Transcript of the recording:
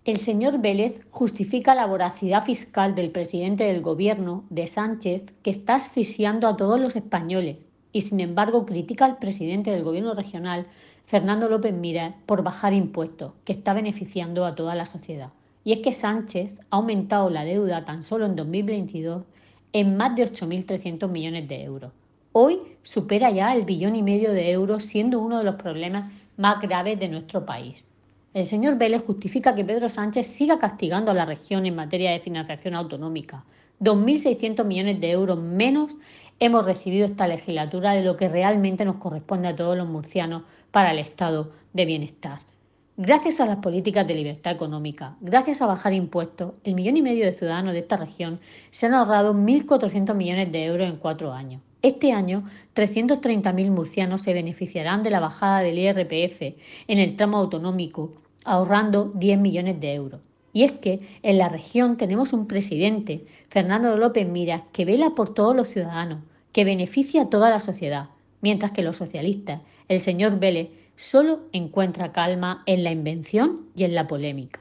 El señor Vélez justifica la voracidad fiscal del presidente del gobierno, de Sánchez, que está asfixiando a todos los españoles, y sin embargo critica al presidente del gobierno regional, Fernando López Miras, por bajar impuestos, que está beneficiando a toda la sociedad. Y es que Sánchez ha aumentado la deuda tan solo en 2022 en más de 8.300 millones de euros. Hoy supera ya el 1,5 billón de euros, siendo uno de los problemas más graves de nuestro país. El señor Vélez justifica que Pedro Sánchez siga castigando a la región en materia de financiación autonómica. 2.600 millones de euros menos hemos recibido esta legislatura de lo que realmente nos corresponde a todos los murcianos para el estado de bienestar. Gracias a las políticas de libertad económica, gracias a bajar impuestos, el 1,5 millones de ciudadanos de esta región se han ahorrado 1.400 millones de euros en 4 años. Este año, 330.000 murcianos se beneficiarán de la bajada del IRPF en el tramo autonómico, ahorrando 10 millones de euros. Y es que en la región tenemos un presidente, Fernando López Miras, que vela por todos los ciudadanos, que beneficia a toda la sociedad, mientras que los socialistas, el señor Vélez, solo encuentra calma en la invención y en la polémica.